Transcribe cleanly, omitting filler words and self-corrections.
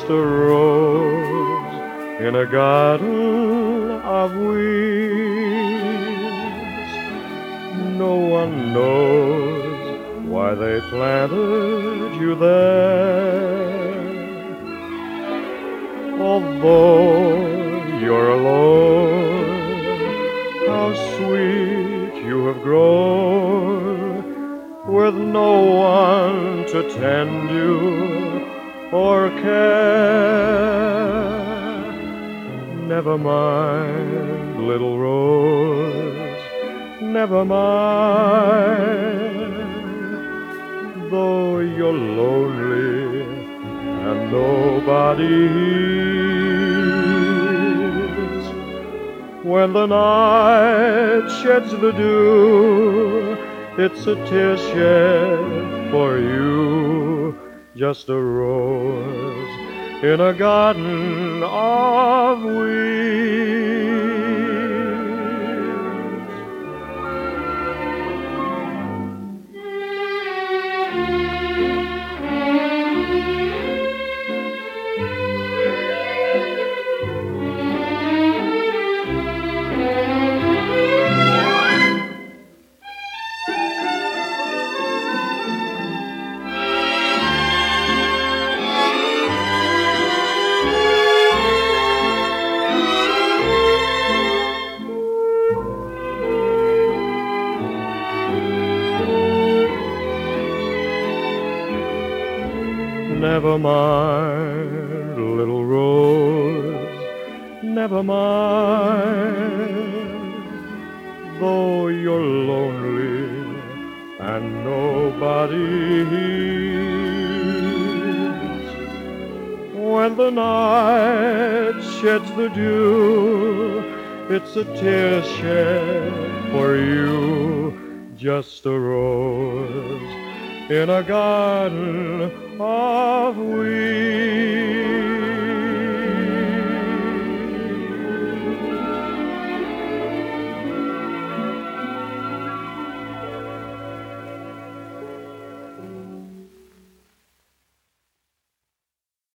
just a rose in a garden of weeds. No one knows why they planted you there. Although you're alone, how sweet you have grown, with no one to tend you or care. Never mind, little rose, never mind, though you're lonely and nobody hears. When the night sheds the dew, it's a tear shed for you, just a rose in a garden of weeds. Never mind, little rose, never mind, though you're lonely and nobody hears. When the night sheds the dew, it's a tear shed for you, just a rose in a garden of weeds.